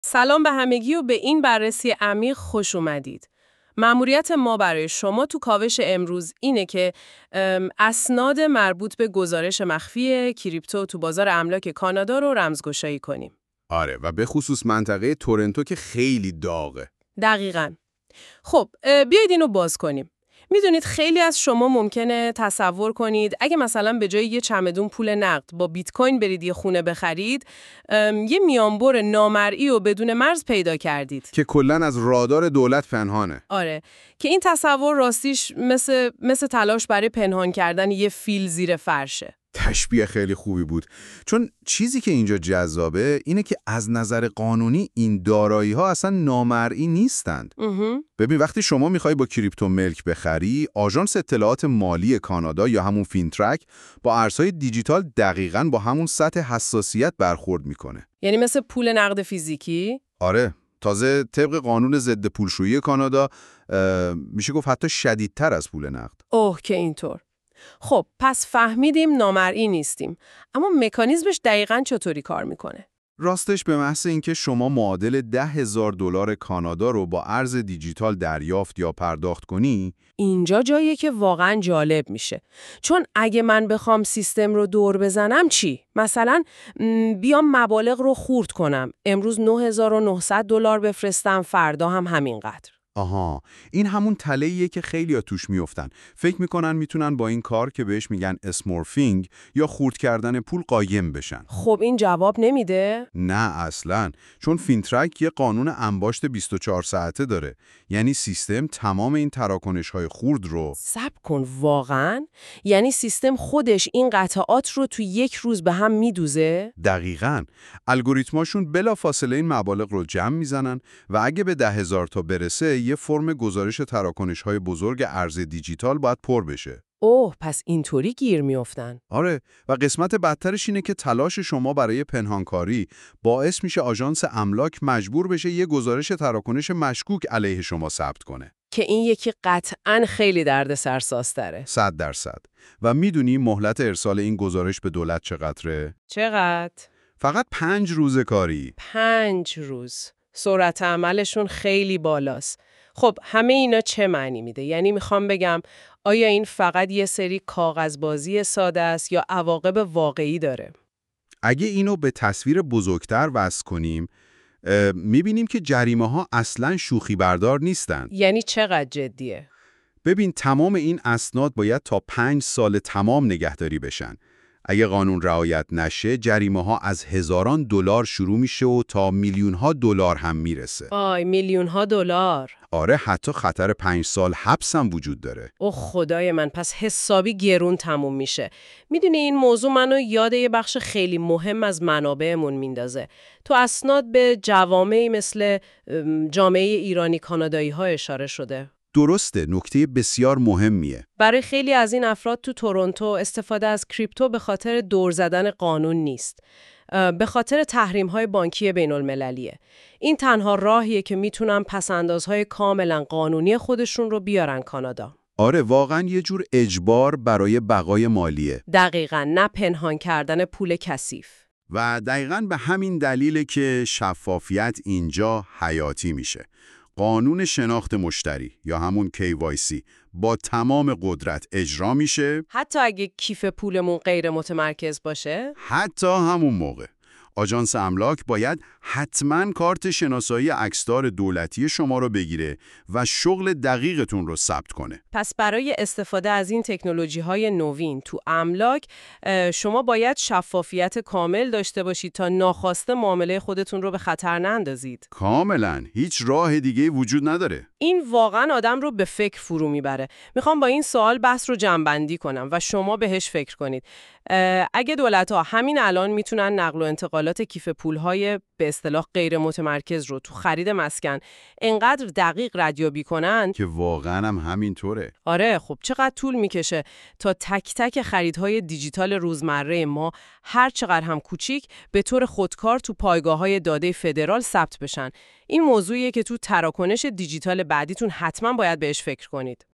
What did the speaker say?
سلام به همگی و به این بررسی عمیق خوش اومدید. مأموریت ما برای شما تو کاوش امروز اینه که اسناد مربوط به گزارش مخفی کریپتو تو بازار املاک کانادا رو رمزگشایی کنیم. آره و به خصوص منطقه تورنتو که خیلی داغه. دقیقاً. خب بیایید اینو باز کنیم. میدونید خیلی از شما ممکنه تصور کنید اگه مثلا به جای یه چمدون پول نقد با بیت کوین برید یه خونه بخرید، یه میانبر نامرئی و بدون مرز پیدا کردید که کلاً از رادار دولت پنهانه. آره، که این تصور راستیش مثل تلاش برای پنهان کردن یه فیل زیر فرشه. تشبیه خیلی خوبی بود. چون چیزی که اینجا جذابه اینه که از نظر قانونی این دارایی‌ها اصلا نامرئی نیستند. ببین وقتی شما میخوای با کریپتو ملک بخری، آژانس اطلاعات مالی کانادا یا همون فینترک با ارزهای دیجیتال دقیقاً با همون سطح حساسیت برخورد میکنه. یعنی مثل پول نقد فیزیکی؟ آره، تازه طبق قانون ضد پولشویی کانادا میشه گفت حتی شدیدتر از پول نقد. اوه که اینطور. خب پس فهمیدیم نامرئی نیستیم، اما مکانیزمش دقیقاً چطوری کار میکنه؟ راستش به محض اینکه شما معادل $10,000 کانادا رو با ارز دیجیتال دریافت یا پرداخت کنی، اینجا جاییه که واقعاً جالب میشه. چون اگه من بخوام سیستم رو دور بزنم چی؟ مثلا بیام مبالغ رو خورد کنم. امروز $9,900 بفرستم، فردا هم همینقدر. آها، این همون تله‌ایه که خیلی‌ها توش میافتن. فکر میکنن میتونن با این کار که بهش میگن اسمورفینگ یا خورد کردن پول قایم بشن. خب این جواب نمیده؟ نه اصلاً، چون فینترک یه قانون انباشت 24 ساعته داره. یعنی سیستم تمام این تراکنش‌های خورد رو صبر کن، واقعاً؟ یعنی سیستم خودش این قطعات رو تو یک روز به هم میدوزه؟ دقیقاً. الگوریتماشون بلافاصله این مبالغ رو جمع میزنن و اگه به 10,000 تا برسه یه فرم گزارش تراکنش‌های بزرگ ارز دیجیتال باید پر بشه. اوه، پس اینطوری گیر میافتن. آره، و قسمت بدترش اینه که تلاش شما برای پنهانکاری باعث میشه آژانس املاک مجبور بشه یه گزارش تراکنش مشکوک علیه شما ثبت کنه. که این یکی قطعاً خیلی دردسرسازتره. 100%. و میدونی مهلت ارسال این گزارش به دولت چقدره؟ چقدر؟ فقط 5 روز کاری. 5 روز. سرعت عملشون خیلی بالاست. خب همه اینا چه معنی میده؟ یعنی میخوام بگم آیا این فقط یه سری کاغذبازی ساده است یا عواقب واقعی داره؟ اگه اینو به تصویر بزرگتر وصل کنیم، میبینیم که جریمه ها اصلاً شوخی بردار نیستن. یعنی چقدر جدیه؟ ببین تمام این اسناد باید تا 5 سال تمام نگهداری بشن. اگه قانون رعایت نشه، جریمه ها از هزاران دلار شروع میشه و تا میلیون ها دلار هم میرسه. آی، میلیون ها دلار. آره، حتی خطر 5 سال حبس هم وجود داره. اوه خدای من، پس حسابی گرون تموم میشه. میدونی این موضوع منو یاد یه بخش خیلی مهم از منابعمون میندازه. تو اسناد به جوامعی مثل جامعه ایرانی کانادایی ها اشاره شده. درسته، نکته بسیار مهمیه. برای خیلی از این افراد تو تورنتو استفاده از کریپتو به خاطر دور زدن قانون نیست. به خاطر تحریم‌های بانکی بین‌المللیه. این تنها راهیه که میتونن پس‌اندازهای کاملا قانونی خودشون رو بیارن کانادا. آره، واقعا یه جور اجبار برای بقای مالیه. دقیقاً، نه پنهان کردن پول کثیف. و دقیقاً به همین دلیله که شفافیت اینجا حیاتی میشه. قانون شناخت مشتری یا همون KYC با تمام قدرت اجرا میشه، حتی اگه کیف پولمون غیر متمرکز باشه. حتی همون موقع آژانس املاک باید حتماً کارت شناسایی عکسدار دولتی شما رو بگیره و شغل دقیقتون رو ثبت کنه. پس برای استفاده از این تکنولوژی‌های نوین تو املاک شما باید شفافیت کامل داشته باشید تا ناخواسته معامله خودتون رو به خطر نندازید. کاملاً، هیچ راه دیگه وجود نداره. این واقعاً آدم رو به فکر فرو میبره. میخوام با این سوال بحث رو جمع‌بندی کنم و شما بهش فکر کنید. اگه دولت‌ها همین الان میتونن نقل و انتقالات کیف پول‌های به اصطلاح غیر متمرکز رو تو خرید مسکن انقدر دقیق ردیابی کنن که واقعاً هم همینطوره. آره، خب چقدر طول میکشه تا تک تک خریدهای دیجیتال روزمره ما هر چقدر هم کوچیک به طور خودکار تو پایگاه‌های داده فدرال ثبت بشن. این موضوعیه که تو تراکنش دیجیتال بعدیتون حتما باید بهش فکر کنید.